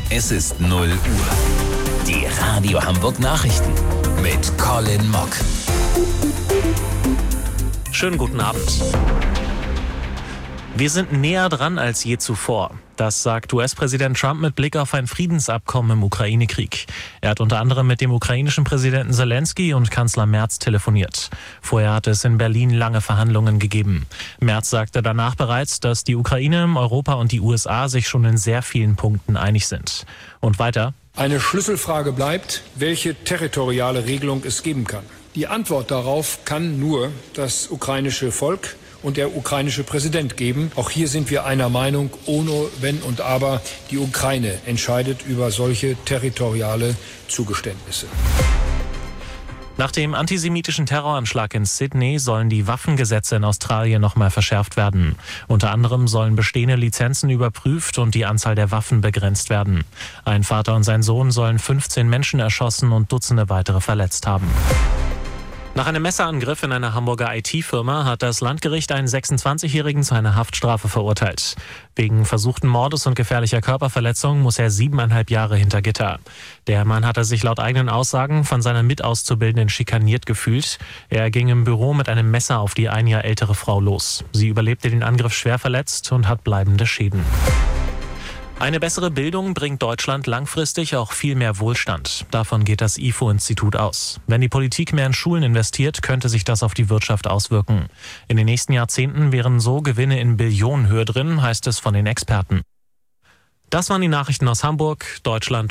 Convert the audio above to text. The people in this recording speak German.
Es ist 0 Uhr. Die Radio Hamburg Nachrichten mit Colin Mock. Schönen guten Abend. Wir sind näher dran als je zuvor. Das sagt US-Präsident Trump mit Blick auf ein Friedensabkommen im Ukraine-Krieg. Er hat unter anderem mit dem ukrainischen Präsidenten Zelensky und Kanzler Merz telefoniert. Vorher hatte es in Berlin lange Verhandlungen gegeben. Merz sagte danach bereits, dass die Ukraine, Europa und die USA sich schon in sehr vielen Punkten einig sind. Und weiter: Eine Schlüsselfrage bleibt, welche territoriale Regelung es geben kann. Die Antwort darauf kann nur das ukrainische Volk und der ukrainische Präsident geben. Auch hier sind wir einer Meinung, ohne Wenn und Aber. Die Ukraine entscheidet über solche territoriale Zugeständnisse. Nach dem antisemitischen Terroranschlag in Sydney sollen die Waffengesetze in Australien nochmal verschärft werden. Unter anderem sollen bestehende Lizenzen überprüft und die Anzahl der Waffen begrenzt werden. Ein Vater und sein Sohn sollen 15 Menschen erschossen und Dutzende weitere verletzt haben. Nach einem Messerangriff in einer Hamburger IT-Firma hat das Landgericht einen 26-Jährigen zu einer Haftstrafe verurteilt. Wegen versuchten Mordes und gefährlicher Körperverletzung muss er 7,5 Jahre hinter Gitter. Der Mann hatte sich laut eigenen Aussagen von seiner Mitauszubildenden schikaniert gefühlt. Er ging im Büro mit einem Messer auf die 1 Jahr ältere Frau los. Sie überlebte den Angriff schwer verletzt und hat bleibende Schäden. Eine bessere Bildung bringt Deutschland langfristig auch viel mehr Wohlstand. Davon geht das IFO-Institut aus. Wenn die Politik mehr in Schulen investiert, könnte sich das auf die Wirtschaft auswirken. In den nächsten Jahrzehnten wären so Gewinne in Billionenhöhe drin, heißt es von den Experten. Das waren die Nachrichten aus Hamburg, Deutschland